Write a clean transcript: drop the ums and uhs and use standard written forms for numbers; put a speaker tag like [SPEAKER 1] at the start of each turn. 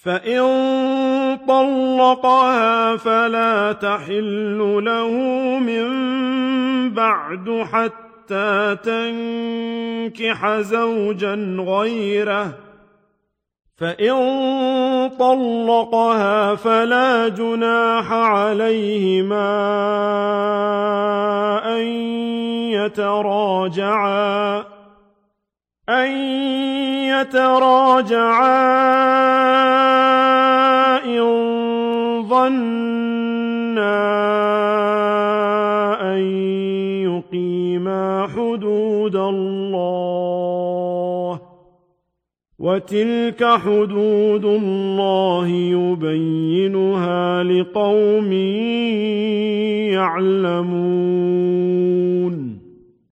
[SPEAKER 1] فإن طلقها فلا تحل له من بعد حتى تنكح زوجا غيره، فإن طلقها فلا جناح عليهما أن يتراجعا إن ظنا أن يقيما حدود الله، وتلك حدود الله يبينها لقوم يعلمون.